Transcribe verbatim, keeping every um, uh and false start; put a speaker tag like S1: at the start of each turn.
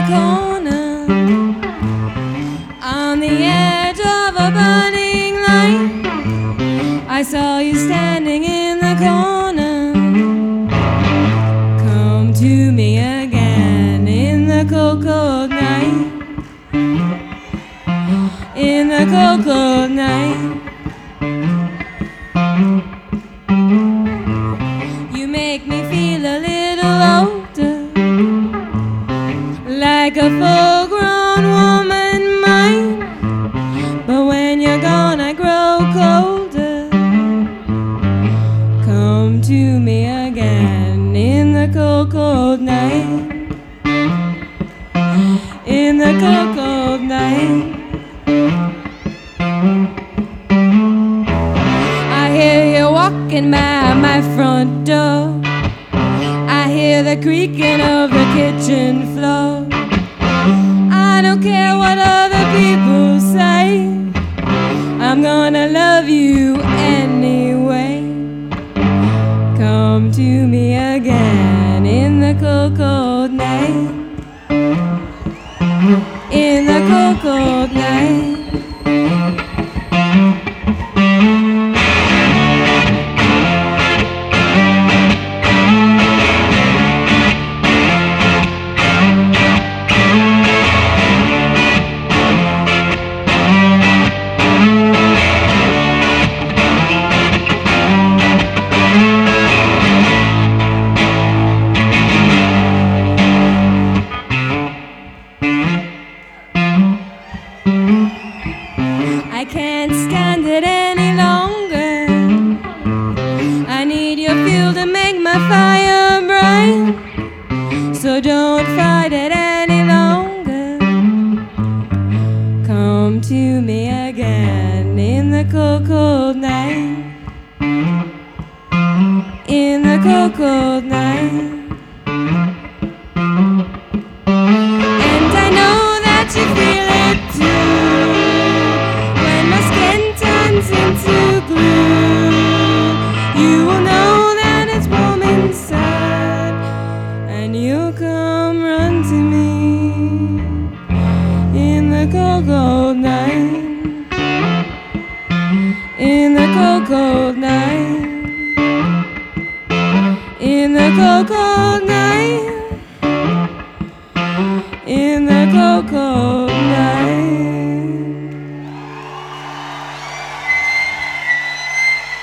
S1: corner, on the edge of a burning light. I saw you standing in the corner. Come to me again in the cold, cold night. In the cold, cold night. You make me feel a little older, like a full-grown woman might. But when you're gone I grow colder. Come to me again in the cold, cold night. In the cold, cold night. I hear you walking by my front door. I hear the creaking of the kitchen floor. I don't care what other people say, I'm gonna love you anyway. Come to me again in the cold, cold night. In the cold, cold night. I can't stand it any longer. I need your fuel to make my fire bright. So don't fight it any longer. Come to me again in the cold, cold night. In the cold, cold night. And I know that you feel it too, into glue. You will know that it's warm inside, and you'll come run to me in the cold, cold night. In the cold, cold night. In the cold, cold night. In the cold, cold